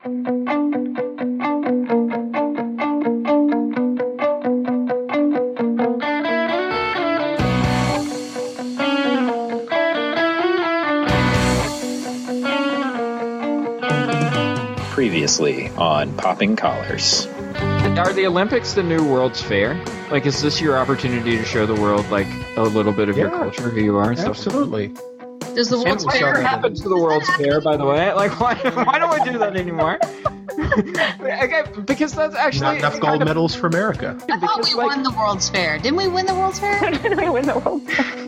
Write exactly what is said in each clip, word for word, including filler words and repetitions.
Previously on Popping Collars. Are the Olympics the new World's Fair? Like, is this your opportunity to show the world, like, a little bit of yeah, your culture, who you are? And absolutely. Stuff? Does the World's Fair ever happen to the World's Fair, by the way? Like, why, why don't we do that anymore? Okay, because that's actually... Not enough gold medals for America. I thought because, we like, won the World's Fair. Didn't we win the World's Fair? Didn't we win the World's Fair?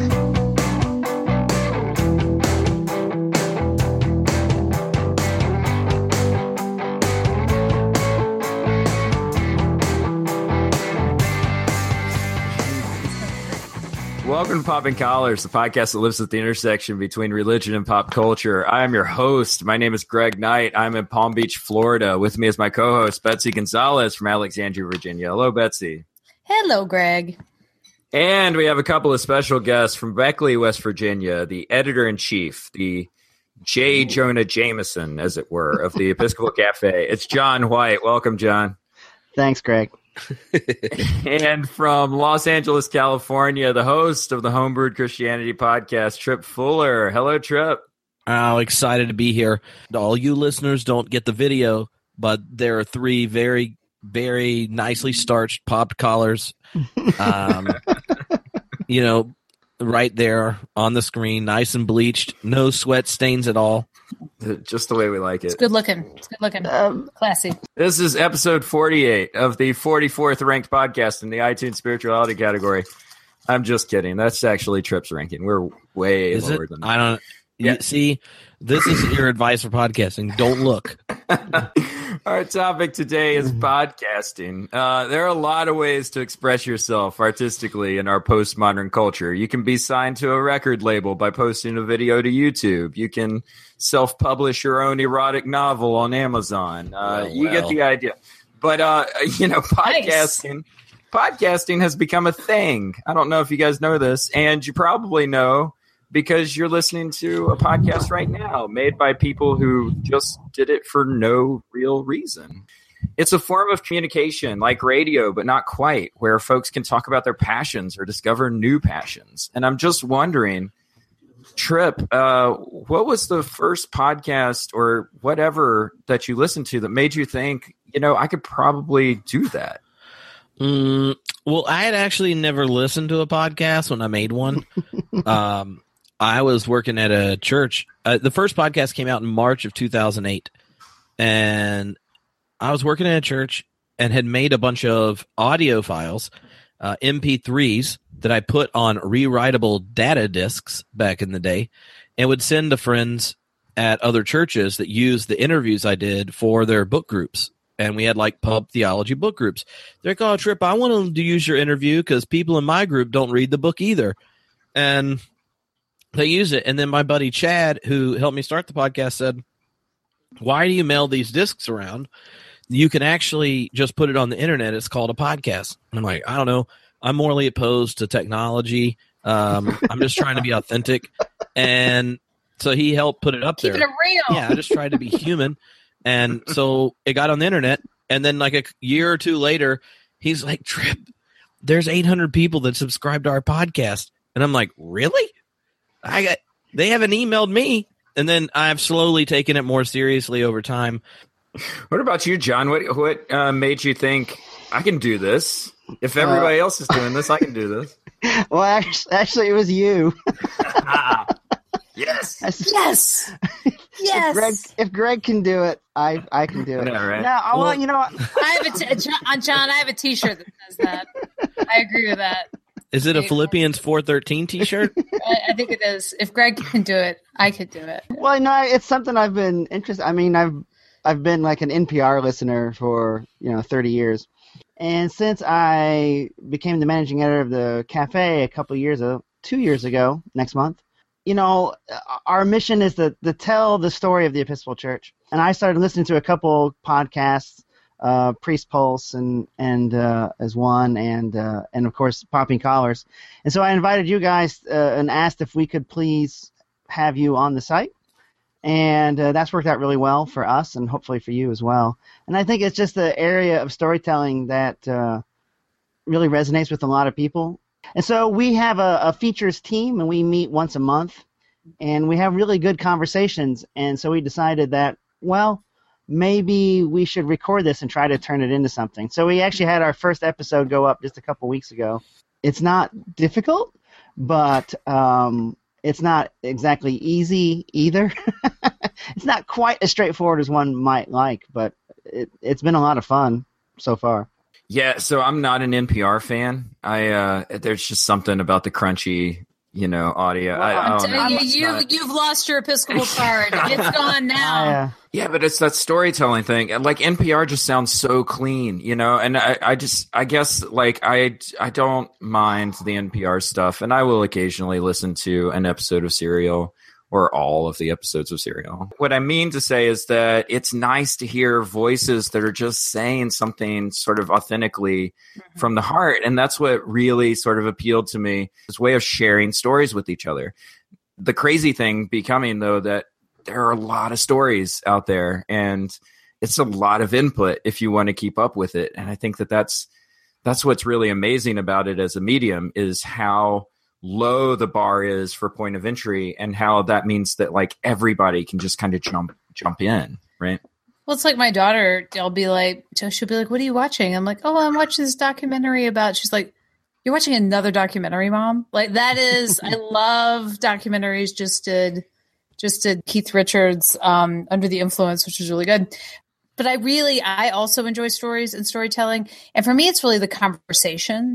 Welcome to Popping Collars, the podcast that lives at the intersection between religion and pop culture. I am your host. My name is Greg Knight. I'm in Palm Beach, Florida. With me is my co-host, Betsy Gonzalez from Alexandria, Virginia. Hello, Betsy. Hello, Greg. And we have a couple of special guests from Beckley, West Virginia, the editor-in-chief, the J. Jonah Jameson, as it were, of the Episcopal Cafe. It's John White. Welcome, John. Thanks, Greg. And from Los Angeles, California, the host of the Homebrewed Christianity podcast, Trip Fuller. Hello, Trip. Oh, excited to be here. All you listeners don't get the video, but there are three very, very nicely starched popped collars. Um, you know, right there on the screen, nice and bleached, no sweat stains at all. Just the way we like it. It's good looking. It's good looking. Um, Classy. This is episode forty-eight of the forty-fourth ranked podcast in the iTunes spirituality category. I'm just kidding. That's actually Trip's ranking. We're way is lower it? than that. I don't. Yeah. You, see, this is your advice for podcasting. Don't look. Our topic today is podcasting. Uh, there are a lot of ways to express yourself artistically in our postmodern culture. You can be signed to a record label by posting a video to YouTube. You can self-publish your own erotic novel on Amazon. Uh, well, you well. get the idea. But, uh, you know, podcasting, nice. podcasting has become a thing. I don't know if you guys know this, and you probably know because you're listening to a podcast right now made by people who just did it for no real reason. It's a form of communication like radio, but not quite, where folks can talk about their passions or discover new passions. And I'm just wondering, Trip, uh, what was the first podcast or whatever that you listened to that made you think, you know, I could probably do that? Mm, well, I had actually never listened to a podcast when I made one. um, I was working at a church. Uh, the first podcast came out in March of two thousand eight. And I was working at a church and had made a bunch of audio files, uh, M P threes, that I put on rewritable data discs back in the day and would send to friends at other churches that used the interviews I did for their book groups. And we had like pub theology book groups. They're like, oh, Trip, I want to use your interview because people in my group don't read the book either. And they use it. And then my buddy Chad, who helped me start the podcast, said, why do you mail these discs around? You can actually just put it on the internet. It's called a podcast. And I'm like, I don't know. I'm morally opposed to technology. Um, I'm just trying to be authentic. And so he helped put it up there. Keeping it real. Yeah, I just tried to be human. And so it got on the internet. And then like a year or two later, he's like, Trip, there's eight hundred people that subscribe to our podcast. And I'm like, really? I got, they haven't emailed me. And then I've slowly taken it more seriously over time. What about you, John? What what uh, made you think I can do this? If everybody uh, else is doing this, I can do this. Well, actually, actually it was you. ah, yes. Yes. Yes. If Greg, if Greg can do it, I, I can do it. Know, right? No, I well, want you know what? I have a t- John, John, I have a T-shirt that says that. I agree with that. Is it a Philippians four thirteen T-shirt? I, I think it is. If Greg can do it, I could do it. Well, no, it's something I've been interested. I mean, I've I've been like an N P R listener for you know thirty years, and since I became the managing editor of the cafe a couple of years ago, two years ago, next month, you know, our mission is to, to tell the story of the Episcopal Church. And I started listening to a couple podcasts, uh, Priest Pulse and and uh, as one, and uh, and of course Popping Collars. And so I invited you guys uh, and asked if we could please have you on the site. And uh, that's worked out really well for us and hopefully for you as well. And I think it's just the area of storytelling that uh, really resonates with a lot of people. And so we have a, a features team, and we meet once a month, and we have really good conversations. And so we decided that, well, maybe we should record this and try to turn it into something. So we actually had our first episode go up just a couple weeks ago. It's not difficult, but um, it's not exactly easy either. It's not quite as straightforward as one might like, but it, it's been a lot of fun so far. Yeah, so I'm not an N P R fan. I uh, there's just something about the crunchy, you know, audio. Well, I, I don't know. you, It's you, not- you've lost your Episcopal card. It's gone now. I, uh, Yeah, but it's that storytelling thing. Like N P R just sounds so clean, you know. And I, I just, I guess, like I, I don't mind the N P R stuff, and I will occasionally listen to an episode of Serial or all of the episodes of Serial. What I mean to say is that it's nice to hear voices that are just saying something sort of authentically mm-hmm. from the heart, and that's what really sort of appealed to me. This way of sharing stories with each other. The crazy thing becoming though that there are a lot of stories out there, and it's a lot of input if you want to keep up with it. And I think that that's, that's what's really amazing about it as a medium, is how low the bar is for point of entry, and how that means that like everybody can just kind of jump, jump in. Right. Well, it's like my daughter, I'll be like, she'll be like, what are you watching? I'm like, oh, I'm watching this documentary about, she's like, you're watching another documentary, Mom? Like that is, I love documentaries. Just did, Just did Keith Richards' um, Under the Influence, which was really good. But I really, I also enjoy stories and storytelling. And for me, it's really the conversation.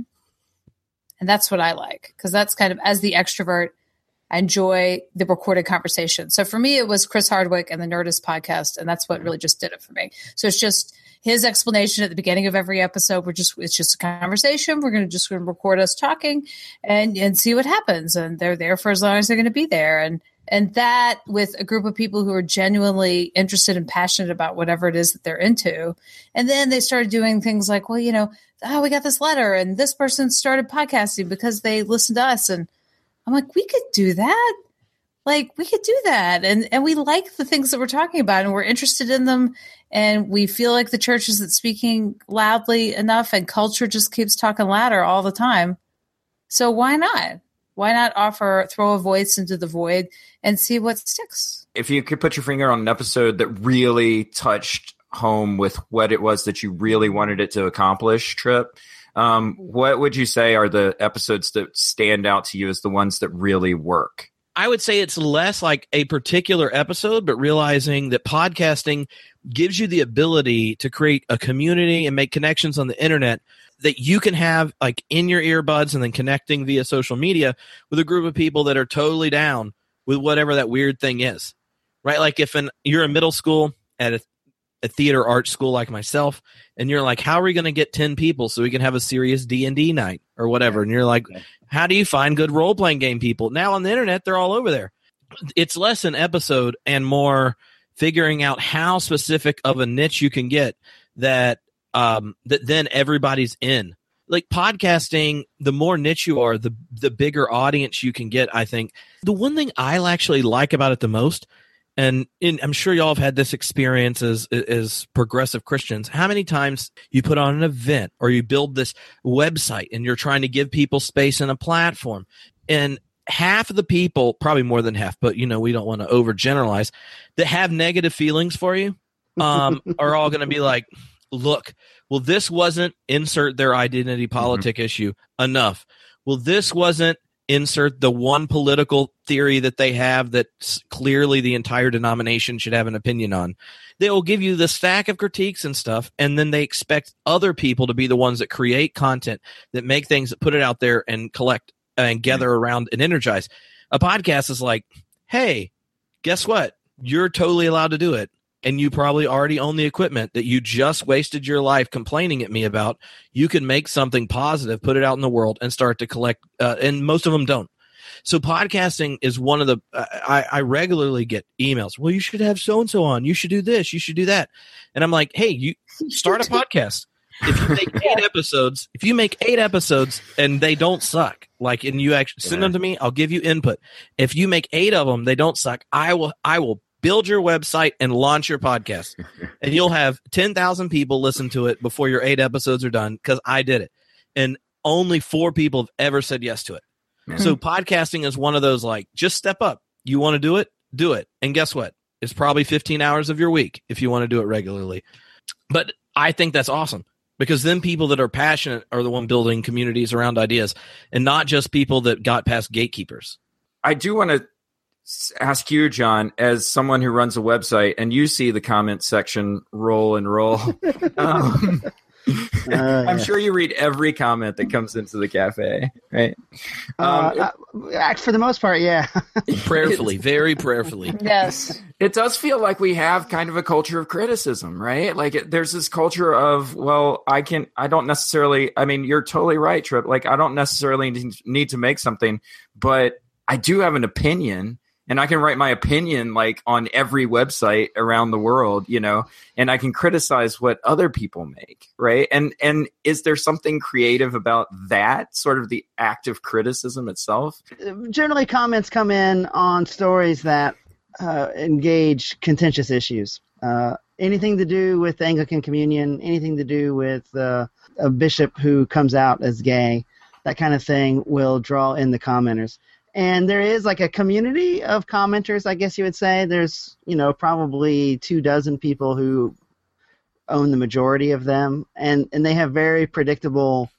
And that's what I like. Because that's kind of, as the extrovert, I enjoy the recorded conversation. So for me, it was Chris Hardwick and the Nerdist podcast. And that's what really just did it for me. So it's just his explanation at the beginning of every episode. We're just, it's just a conversation. We're going to just gonna record us talking and, and see what happens. And they're there for as long as they're going to be there. And And that with a group of people who are genuinely interested and passionate about whatever it is that they're into. And then they started doing things like, well, you know, oh, we got this letter and this person started podcasting because they listened to us. And I'm like, we could do that. Like we could do that. And, and we like the things that we're talking about and we're interested in them. And we feel like the church isn't speaking loudly enough, and culture just keeps talking louder all the time. So why not? Why not offer, throw a voice into the void and see what sticks? If you could put your finger on an episode that really touched home with what it was that you really wanted it to accomplish, Trip, um, what would you say are the episodes that stand out to you as the ones that really work? I would say it's less like a particular episode, but realizing that podcasting gives you the ability to create a community and make connections on the internet that you can have like in your earbuds, and then connecting via social media with a group of people that are totally down with whatever that weird thing is, right? Like if an, you're in middle school at a, a theater art school like myself, and you're like, how are we going to get ten people so we can have a serious D and D night or whatever? And you're like, how do you find good role-playing game people? Now on the internet, they're all over there. It's less an episode and more figuring out how specific of a niche you can get that Um, that then everybody's in. Like podcasting, the more niche you are, the the bigger audience you can get, I think. The one thing I actually like about it the most, and in, I'm sure y'all have had this experience as, as progressive Christians, how many times you put on an event or you build this website and you're trying to give people space and a platform, and half of the people, probably more than half, but you know, we don't want to overgeneralize, that have negative feelings for you um, are all going to be like, look, well, this wasn't insert their identity politic mm-hmm. issue enough. Well, this wasn't insert the one political theory that they have that clearly the entire denomination should have an opinion on. They will give you the stack of critiques and stuff, and then they expect other people to be the ones that create content, that make things, that put it out there and collect and gather mm-hmm. around and energize. A podcast is like, hey, guess what? You're totally allowed to do it. And you probably already own the equipment that you just wasted your life complaining at me about. You can make something positive, put it out in the world, and start to collect. Uh, and most of them don't. So podcasting is one of the. Uh, I, I regularly get emails. Well, you should have so and so on. You should do this. You should do that. And I'm like, hey, you start a podcast. If you make eight episodes, if you make eight episodes and they don't suck, like, and you actually send them to me, I'll give you input. If you make eight of them, they don't suck. I will. I will. build your website and launch your podcast. And you'll have ten thousand people listen to it before your eight episodes are done, because I did it. And only four people have ever said yes to it. Mm-hmm. So podcasting is one of those, like, just step up. You want to do it? Do it. And guess what? It's probably fifteen hours of your week if you want to do it regularly. But I think that's awesome, because then people that are passionate are the one building communities around ideas, and not just people that got past gatekeepers. I do want to ask you, John, as someone who runs a website, and you see the comment section roll and roll. um, uh, I'm yeah. sure you read every comment that comes into the cafe, right? Um, uh, uh, for the most part, yeah. Prayerfully, very prayerfully. Yes. It does feel like we have kind of a culture of criticism, right? Like it, there's this culture of, well, I can, I don't necessarily, I mean, you're totally right, Trip. Like, I don't necessarily need to make something, but I do have an opinion. And I can write my opinion, like, on every website around the world, you know, and I can criticize what other people make, right? And and is there something creative about that, sort of the act of criticism itself? Generally, comments come in on stories that uh, engage contentious issues. Uh, anything to do with the Anglican Communion, anything to do with uh, a bishop who comes out as gay, that kind of thing will draw in the commenters. And there is like a community of commenters, I guess you would say. There's, you know, probably two dozen people who own the majority of them, and, and they have very predictable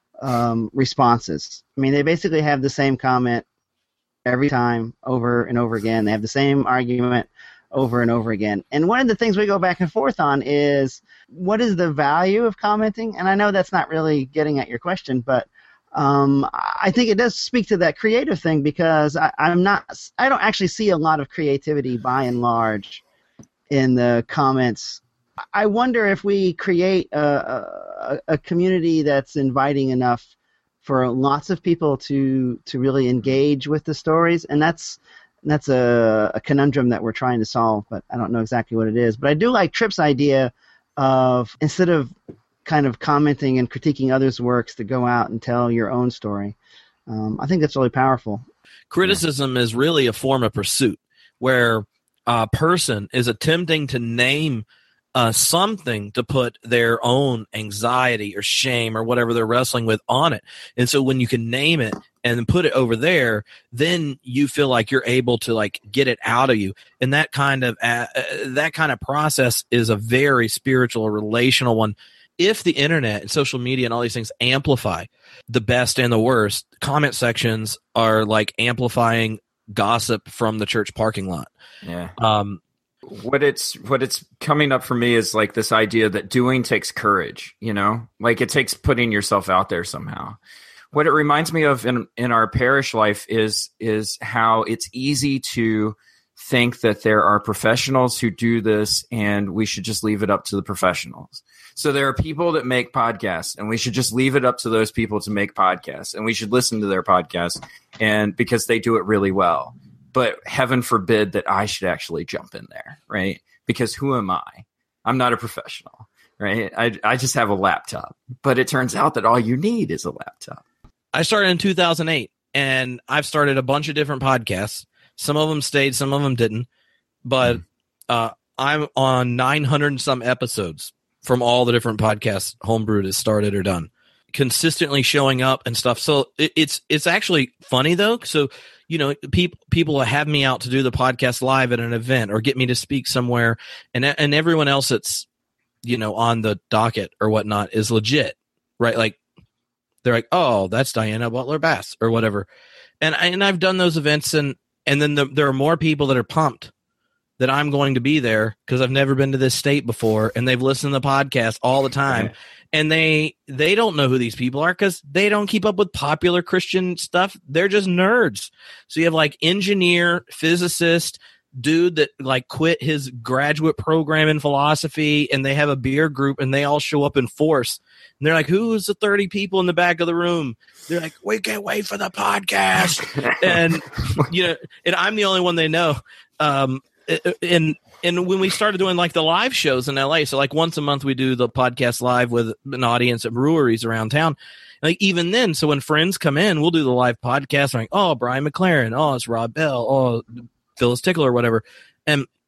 um, responses. I mean, they basically have the same comment every time, over and over again. They have the same argument over and over again. And one of the things we go back and forth on is, what is the value of commenting? And I know that's not really getting at your question, but Um, I think it does speak to that creative thing, because I, I'm not, I don't actually see a lot of creativity by and large in the comments. I wonder if we create a, a, a community that's inviting enough for lots of people to, to really engage with the stories, and that's that's a, a conundrum that we're trying to solve, but I don't know exactly what it is. But I do like Tripp's idea of, instead of kind of commenting and critiquing others' works, to go out and tell your own story. Um, I think that's really powerful. Criticism yeah. is really a form of pursuit, where a person is attempting to name uh, something to put their own anxiety or shame or whatever they're wrestling with on it. And so when you can name it and then put it over there, then you feel like you're able to, like, get it out of you. And that kind of uh, that kind of process is a very spiritual, relational one. If the internet and social media and all these things amplify the best and the worst, comment sections are like amplifying gossip from the church parking lot. Yeah. Um, what it's what it's coming up for me is like this idea that doing takes courage, you know, like it takes putting yourself out there somehow. What it reminds me of in in our parish life is is how it's easy to think that there are professionals who do this and we should just leave it up to the professionals. So there are people that make podcasts, and we should just leave it up to those people to make podcasts, and we should listen to their podcasts, and because they do it really well. But heaven forbid that I should actually jump in there, right? Because who am I? I'm not a professional, right? I I just have a laptop. But it turns out that all you need is a laptop. I started in two thousand eight, and I've started a bunch of different podcasts. Some of them stayed, some of them didn't. But mm. uh, I'm on nine hundred and some episodes from all the different podcasts Homebrewed has started or done, consistently showing up and stuff. So it, it's it's actually funny, though. So, you know, people people have me out to do the podcast live at an event or get me to speak somewhere, and and everyone else that's, you know, on the docket or whatnot is legit, right? Like, they're like, oh, that's Diana Butler Bass or whatever. And, I, and I've done those events, and, and then the, there are more people that are pumped that I'm going to be there because I've never been to this state before, and they've listened to the podcast all the time. Right. And they they don't know who these people are because they don't keep up with popular Christian stuff. They're just nerds. So you have like engineer, physicist, dude that like quit his graduate program in philosophy, and they have a beer group, and they all show up in force. And they're like, who's the thirty people in the back of the room? They're like, we can't wait for the podcast. And, you know, and I'm the only one they know. Um, and and when we started doing like the live shows in L A, so like once a month we do the podcast live with an audience at breweries around town. Like even then, so when friends come in, we'll do the live podcast. Like, oh, Brian McLaren, oh, it's Rob Bell, oh, Phyllis Tickler or whatever. And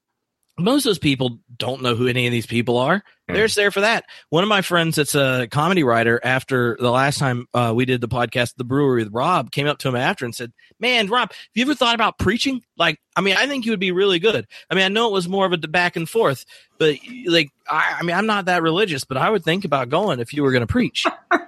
most of those people don't know who any of these people are. Mm. They're just there for that. One of my friends that's a comedy writer, after the last time uh, we did the podcast, The Brewery with Rob, came up to him after and said, man, Rob, have you ever thought about preaching? Like, I mean, I think you would be really good. I mean, I know it was more of a back and forth, but like, I, I mean, I'm not that religious, but I would think about going if you were going to preach.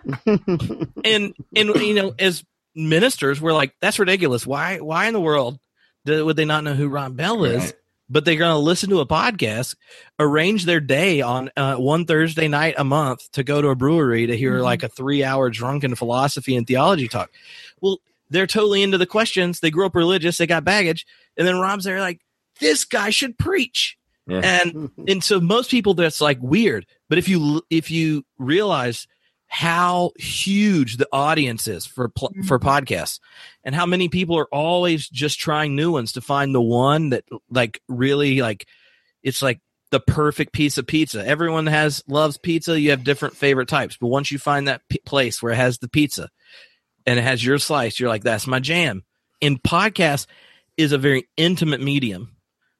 and, and, you know, as ministers, we're like, that's ridiculous. Why, why in the world do, would they not know who Rob Bell is? Right. But they're going to listen to a podcast, arrange their day on uh, one Thursday night a month to go to a brewery to hear mm-hmm. like a three hour drunken philosophy and theology talk. Well, they're totally into the questions. They grew up religious. They got baggage. And then Rob's there like, this guy should preach. Yeah. And, and so most people, that's like weird. But if you, if you realize how huge the audience is for pl- mm-hmm. for podcasts, and how many people are always just trying new ones to find the one that like really like it's like the perfect piece of pizza. Everyone has loves pizza. You have different favorite types, but once you find that p- place where it has the pizza and it has your slice, you're like, that's my jam. And podcast is a very intimate medium.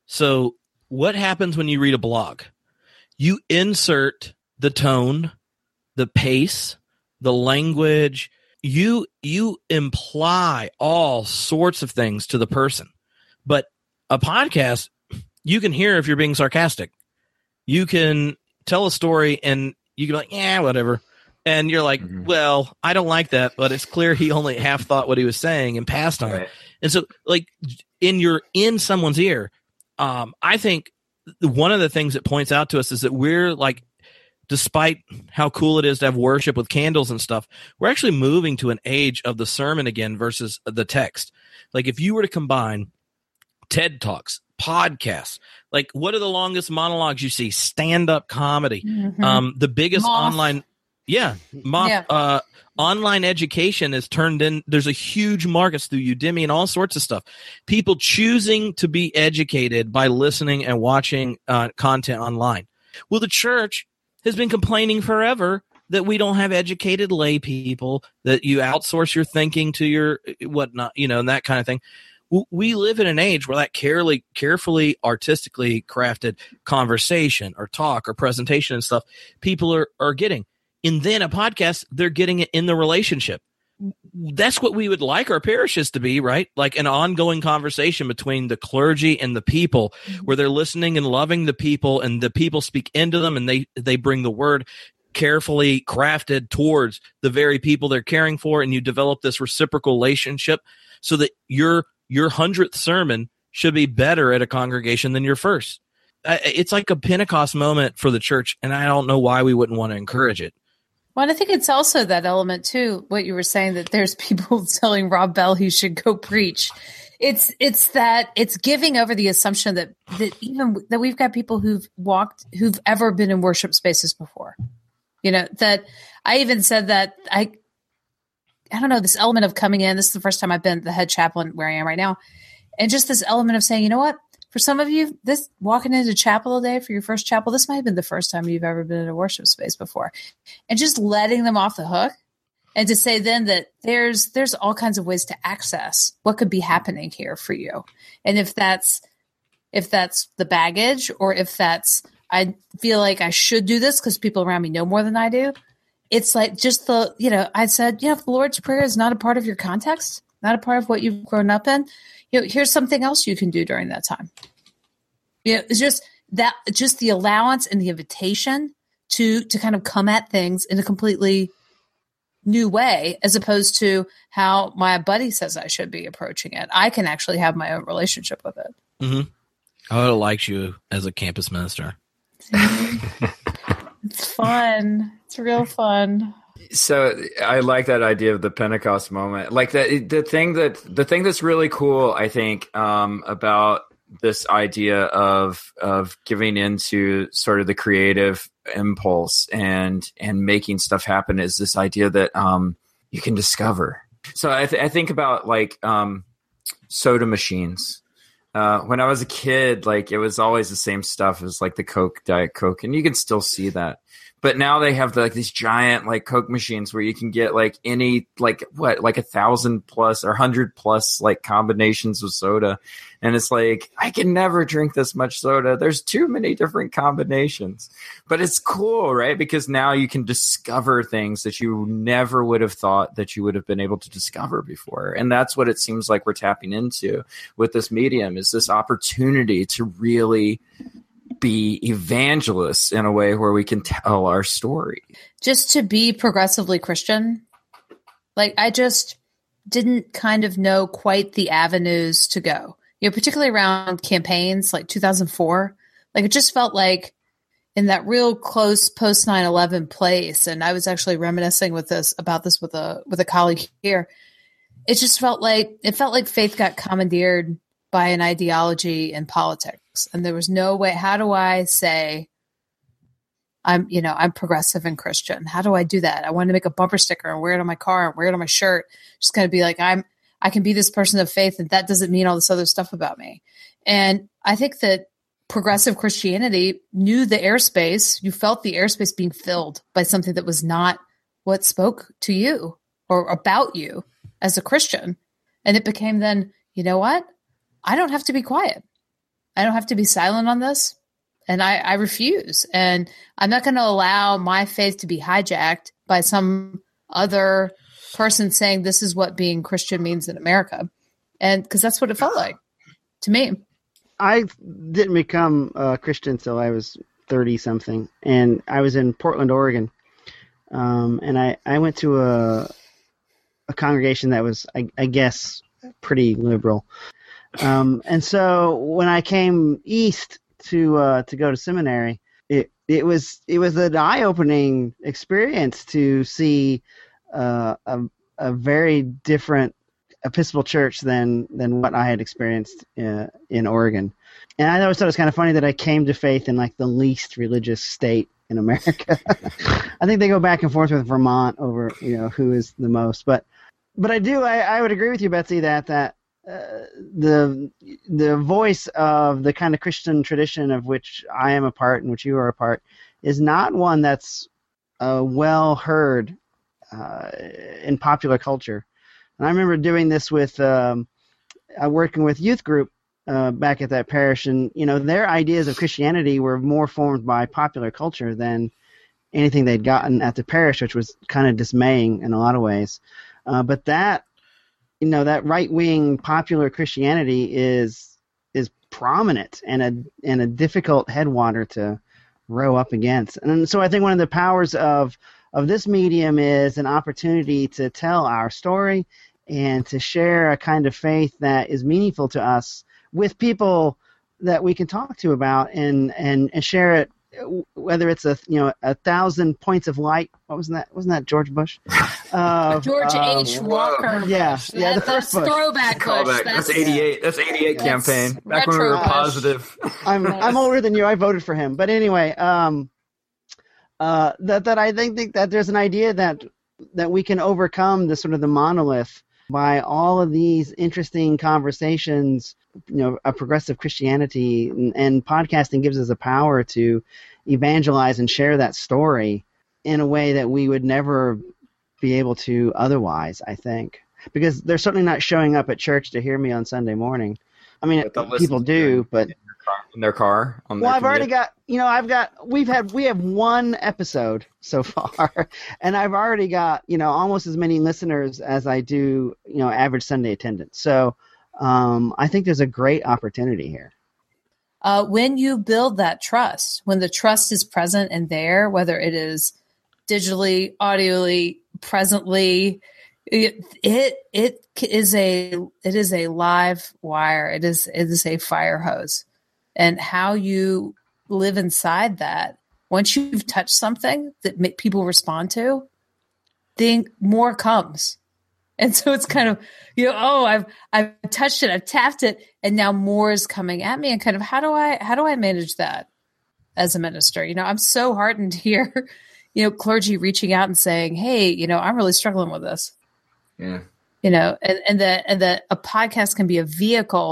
So what happens when you read a blog? You insert the tone, the pace, the language, you you imply all sorts of things to the person. But a podcast, you can hear if you're being sarcastic. You can tell a story and you can be like, yeah, whatever. And you're like, mm-hmm. well, I don't like that, but it's clear he only half thought what he was saying and passed on it. Right. And so like in your in someone's ear, um, I think one of the things that points out to us is that we're like, despite how cool it is to have worship with candles and stuff, we're actually moving to an age of the sermon again versus the text. Like if you were to combine TED Talks, podcasts, like what are the longest monologues you see? Stand-up comedy, mm-hmm. um, the biggest Moth. online, yeah, Moth, yeah. Uh, online education is turned in. There's a huge markets through Udemy and all sorts of stuff. People choosing to be educated by listening and watching uh, content online. Well, the church has been complaining forever that we don't have educated lay people, that you outsource your thinking to your whatnot, you know, and that kind of thing. We live in an age where that carefully, carefully, artistically crafted conversation or talk or presentation and stuff, people are, are getting. And then a podcast, they're getting it in the relationship. That's what we would like our parishes to be, right? Like an ongoing conversation between the clergy and the people, where they're listening and loving the people, and the people speak into them, and they, they bring the word carefully crafted towards the very people they're caring for, and you develop this reciprocal relationship so that your your hundredth sermon should be better at a congregation than your first. It's like a Pentecost moment for the church, and I don't know why we wouldn't want to encourage it. Well, I think it's also that element too, what you were saying, that there's people telling Rob Bell he should go preach. It's it's that it's giving over the assumption that that even that we've got people who've walked, who've ever been in worship spaces before. You know, that I even said that I I don't know, this element of coming in, this is the first time I've been the head chaplain where I am right now. And just this element of saying, you know what? For some of you, this walking into chapel today for your first chapel, this might have been the first time you've ever been in a worship space before. And just letting them off the hook, and to say then that there's there's all kinds of ways to access what could be happening here for you. And if that's if that's the baggage, or if that's I feel like I should do this because people around me know more than I do, it's like just the, you know, I said, you know, if the Lord's Prayer is not a part of your context, not a part of what you've grown up in, you know, here's something else you can do during that time. You know, it's just that, just the allowance and the invitation to to kind of come at things in a completely new way, as opposed to how my buddy says I should be approaching it. I can actually have my own relationship with it. Mm-hmm. I would have liked you as a campus minister. It's fun. It's real fun. So I like that idea of the Pentecost moment. Like that, the thing that the thing that's really cool, I think, um, about this idea of of giving into sort of the creative impulse and and making stuff happen is this idea that um, you can discover. So I, th- I think about like um, soda machines. Uh, when I was a kid, like it was always the same stuff as like the Coke, Diet Coke, and you can still see that. But now they have the, like these giant like Coke machines where you can get like any like what like a thousand plus or hundred plus like combinations of soda, and it's like I can never drink this much soda. There's too many different combinations, but it's cool, right? Because now you can discover things that you never would have thought that you would have been able to discover before, and that's what it seems like we're tapping into with this medium is this opportunity to really be evangelists in a way where we can tell our story. Just to be progressively Christian, like I just didn't kind of know quite the avenues to go, you know, particularly around campaigns like two thousand four. Like it just felt like in that real close post nine eleven place. And I was actually reminiscing with this about this with a, with a colleague here. It just felt like, it felt like faith got commandeered by an ideology and politics. And there was no way, how do I say I'm, you know, I'm progressive and Christian? How do I do that? I wanted to make a bumper sticker and wear it on my car and wear it on my shirt. Just kind of be like, I'm, I can be this person of faith and that doesn't mean all this other stuff about me. And I think that progressive Christianity knew the airspace. You felt the airspace being filled by something that was not what spoke to you or about you as a Christian. And it became then, you know what? I don't have to be quiet. I don't have to be silent on this. And I, I refuse. And I'm not going to allow my faith to be hijacked by some other person saying this is what being Christian means in America. And because that's what it felt like to me. I didn't become a Christian until I was thirty something. And I was in Portland, Oregon. Um, and I, I went to a, a congregation that was, I, I guess, pretty liberal. Um, and so when I came east to uh, to go to seminary, it it was it was an eye-opening experience to see uh, a a very different Episcopal church than than what I had experienced uh, in Oregon. And I always thought it was kind of funny that I came to faith in like the least religious state in America. I think they go back and forth with Vermont over you know who is the most, but but I do I, I would agree with you, Betsy, that that. Uh, the the voice of the kind of Christian tradition of which I am a part and which you are a part is not one that's uh, well heard uh, in popular culture. And I remember doing this with um, uh, working with youth group uh, back at that parish, and you know their ideas of Christianity were more formed by popular culture than anything they'd gotten at the parish, which was kind of dismaying in a lot of ways. Uh, but that You know that right-wing popular Christianity is is prominent and a and a difficult headwater to row up against. And so I think one of the powers of of this medium is an opportunity to tell our story and to share a kind of faith that is meaningful to us with people that we can talk to about and and, and share it. Whether it's a you know a thousand points of light, what was that? Wasn't that George Bush? Uh, George uh, H. Walker. Yeah, Bush. yeah, the That, first that's Bush. throwback Bush. Callback. That's eighty-eight. That's eighty-eight That's campaign. Back when we were retro Bush. positive. I'm I'm older than you. I voted for him, but anyway, um, uh, that that I think, think that there's an idea that that we can overcome the sort of the monolith by all of these interesting conversations. You know, a progressive Christianity and, and podcasting gives us a power to evangelize and share that story in a way that we would never be able to otherwise, I think. Because they're certainly not showing up at church to hear me on Sunday morning. I mean, people do, but in their car. On well, their I've already commute. got, you know, I've got, we've had, we have one episode so far, and I've already got, you know, almost as many listeners as I do, you know, average Sunday attendance. So um, I think there's a great opportunity here. Uh, when you build that trust, when the trust is present and there, whether it is digitally, audioly, presently, it it, it is a it is a live wire. It is it is a fire hose, and how you live inside that. Once you've touched something that make people respond to, then more comes. And so it's kind of, you know, oh, I've I've touched it, I've tapped it, and now more is coming at me. And kind of how do I how do I manage that as a minister? You know, I'm so heartened to hear, you know, clergy reaching out and saying, hey, you know, I'm really struggling with this. Yeah. You know, and, and that and that a podcast can be a vehicle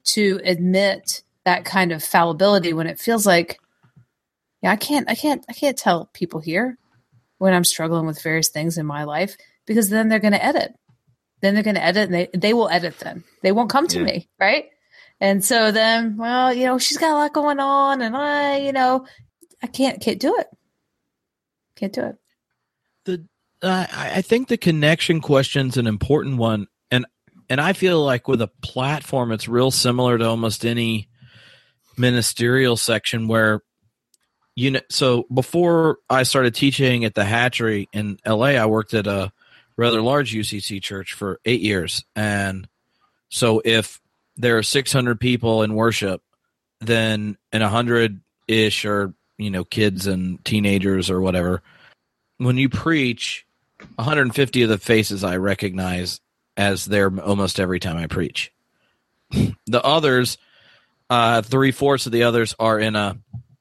to admit that kind of fallibility when it feels like, yeah, I can't, I can't, I can't tell people here when I'm struggling with various things in my life, because then they're going to edit. Then they're going to edit, and they, they will edit them. They won't come to yeah. me, right? And so then, well, you know, she's got a lot going on, and I, you know, I can't, can't do it. Can't do it. The uh, I think the connection question's an important one, and and I feel like with a platform, it's real similar to almost any ministerial section where, you know, so before I started teaching at the Hatchery in L A, I worked at a rather large U C C church for eight years. And so if there are six hundred people in worship, then and one hundred ish are, you know, kids and teenagers or whatever, when you preach, one hundred fifty of the faces I recognize as there almost every time I preach. The others, uh, three-fourths of the others are in a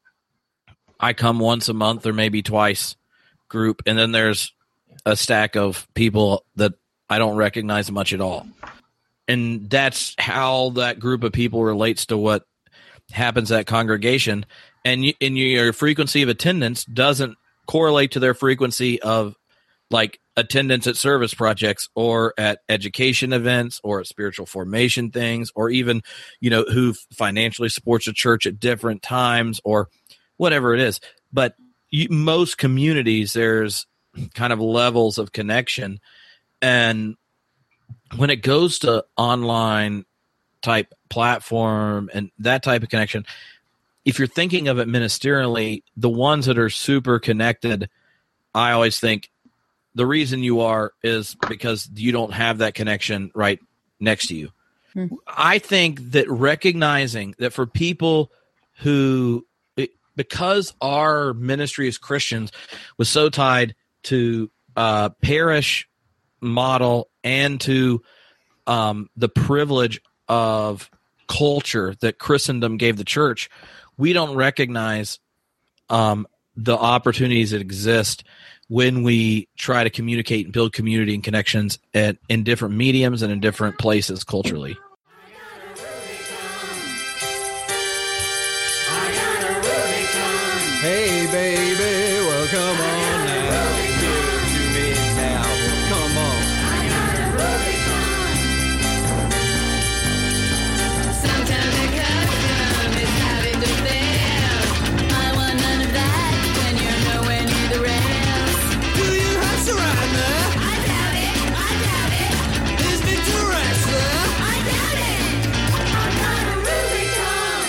I come once a month or maybe twice group, and then there's a stack of people that I don't recognize much at all. And that's how that group of people relates to what happens at congregation. And, you, and your frequency of attendance doesn't correlate to their frequency of like attendance at service projects or at education events or at spiritual formation things, or even, you know, who financially supports a church at different times or whatever it is. But you, most communities, there's kind of levels of connection. And when it goes to online type platform and that type of connection, if you're thinking of it ministerially, the ones that are super connected, I always think the reason you are is because you don't have that connection right next to you. Hmm. I think that recognizing that for people who, because our ministry as Christians was so tied to uh, parish model and to um, the privilege of culture that Christendom gave the church, we don't recognize um, the opportunities that exist when we try to communicate and build community and connections at, in different mediums and in different places culturally. Hey, baby, well, come on now. Give it to me now. Come on. I got a Rubicon. Sometimes the custom is having to fail. I want none of that when you're nowhere near the rails. Do you hustle right now? I doubt it. I doubt it. Is Victor Wrestler? I doubt it. I got a Rubicon.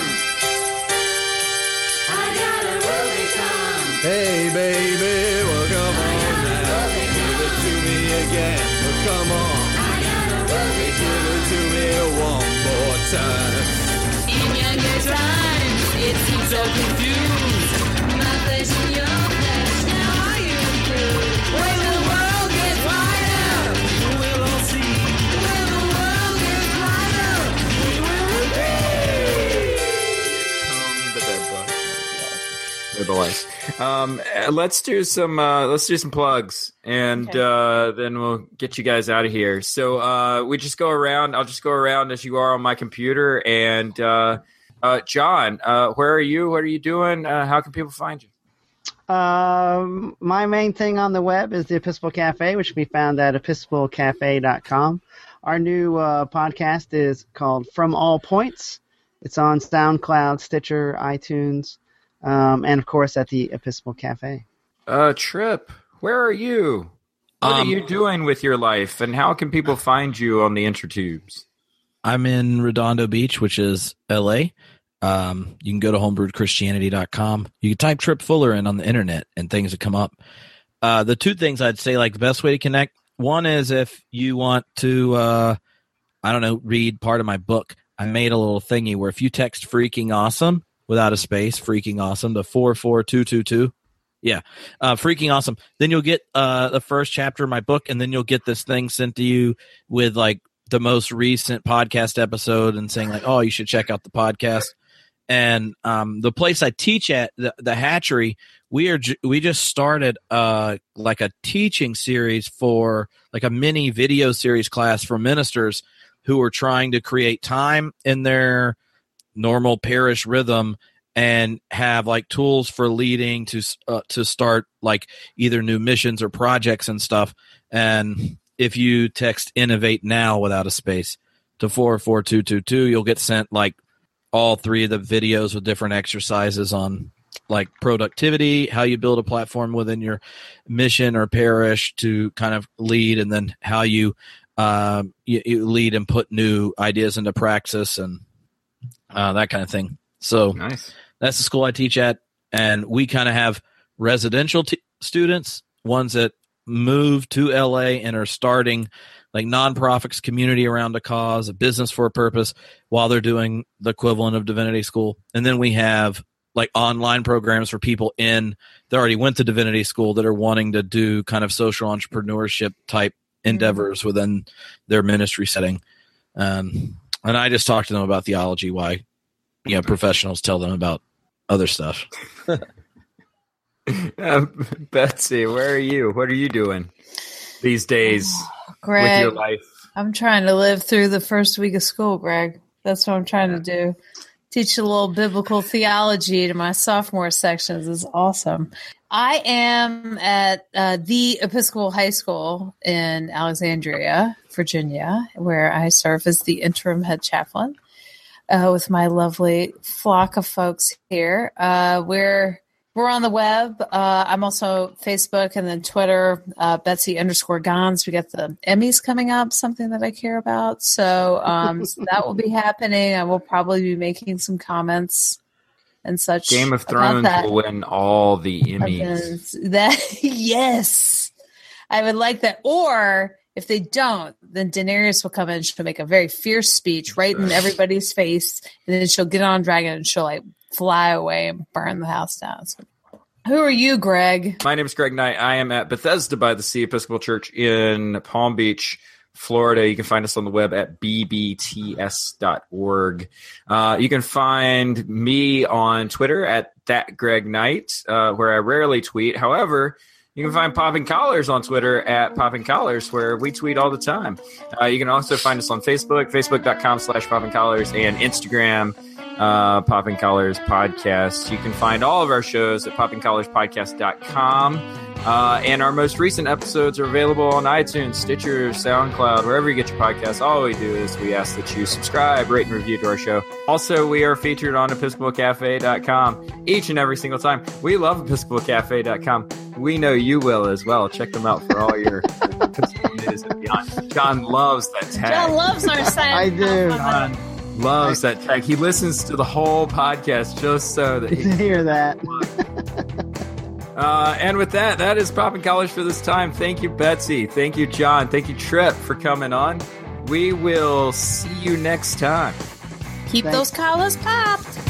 I got a Rubicon. Hey, baby, well, come on now. Give it to me again. Well, come on. I got a Rubicon. Give it to me one more time. In younger times, it seems so confused. My flesh and your flesh, now are you through? When the world gets wider, we'll all see. When the world gets wider, we will agree. Um, the dead boy. Good boys. Um, let's do some. Uh, let's do some plugs, and okay. uh, then we'll get you guys out of here. So uh, we just go around. I'll just go around as you are on my computer. And uh, uh, John, uh, where are you? What are you doing? Uh, how can people find you? Um, my main thing on the web is the Episcopal Cafe, which can be found at episcopal cafe dot com. Our new uh, podcast is called From All Points. It's on SoundCloud, Stitcher, iTunes. Um, and, of course, at the Episcopal Cafe. Uh, Trip, where are you? What um, are you doing with your life, and how can people find you on the intertubes? I'm in Redondo Beach, which is L A. Um, you can go to homebrewed christianity dot com. You can type Trip Fuller in on the internet, and things that come up. Uh, the two things I'd say, like, the best way to connect, one is if you want to, uh, I don't know, read part of my book. I made a little thingy where if you text freaking awesome, without a space, freaking awesome, to four four two two two. Yeah, uh, freaking awesome. Then you'll get uh, the first chapter of my book, and then you'll get this thing sent to you with, like, the most recent podcast episode and saying, like, oh, you should check out the podcast. And um, the place I teach at, the, the Hatchery, we are ju- we just started uh, like a teaching series for, like, a mini video series class for ministers who are trying to create time in their normal parish rhythm and have like tools for leading to uh, to start like either new missions or projects and stuff. And if you text innovate now without a space to four four two two two, you'll get sent like all three of the videos with different exercises on like productivity, how you build a platform within your mission or parish to kind of lead, and then how you, um, you, you lead and put new ideas into praxis and uh, that kind of thing. So Nice. That's the school I teach at, and we kind of have residential t- students, ones that move to L A and are starting like nonprofits, community around a cause, a business for a purpose, while they're doing the equivalent of divinity school. And then we have like online programs for people in that already went to divinity school that are wanting to do kind of social entrepreneurship type endeavors mm-hmm. within their ministry setting. Um, and I just talk to them about theology, why you know professionals tell them about other stuff. uh, Betsy, where are you? What are you doing these days Greg, with your life? I'm trying to live through the first week of school, Greg. That's what I'm trying to do. Teach a little biblical theology to my sophomore sections is awesome. I am at uh, the Episcopal High School in Alexandria, Virginia, where I serve as the interim head chaplain uh, with my lovely flock of folks here. Uh, we're We're on the web. Uh, I'm also Facebook and then Twitter, uh, Betsy underscore Gons. We got the Emmys coming up, something that I care about. So, um, so that will be happening. I will probably be making some comments and such. Game of Thrones will win all the Emmys. That, yes. I would like that. Or if they don't, then Daenerys will come in. She'll make a very fierce speech right in everybody's face. And then she'll get on a dragon and she'll like fly away and burn the house down. So, who are you, Greg? My name is Greg Knight. I am at Bethesda by the Sea Episcopal Church in Palm Beach, Florida. You can find us on the web at b b t s dot org. Uh, you can find me on Twitter at that Greg Knight, uh, where I rarely tweet. However, you can find Popping Collars on Twitter at Popping Collars, where we tweet all the time. Uh, you can also find us on Facebook, facebook.com slash Popping Collars, and Instagram, uh, Popping Collars Podcast. You can find all of our shows at popping collars podcast dot com. Uh, and our most recent episodes are available on iTunes, Stitcher, SoundCloud, wherever you get your podcasts. All we do is we ask that you subscribe, rate, and review to our show. Also, we are featured on episcopal cafe dot com each and every single time. We love episcopal cafe dot com. We know you will as well. Check them out for all your Episcopal news and beyond. John loves that tag. John loves our site. I do. John loves that tag. He listens to the whole podcast just so that he To hear that. Uh, and with that, that is Popping College for this time. Thank you, Betsy. Thank you, John. Thank you, Trip, for coming on. We will see you next time. Keep Thanks. those collars popped.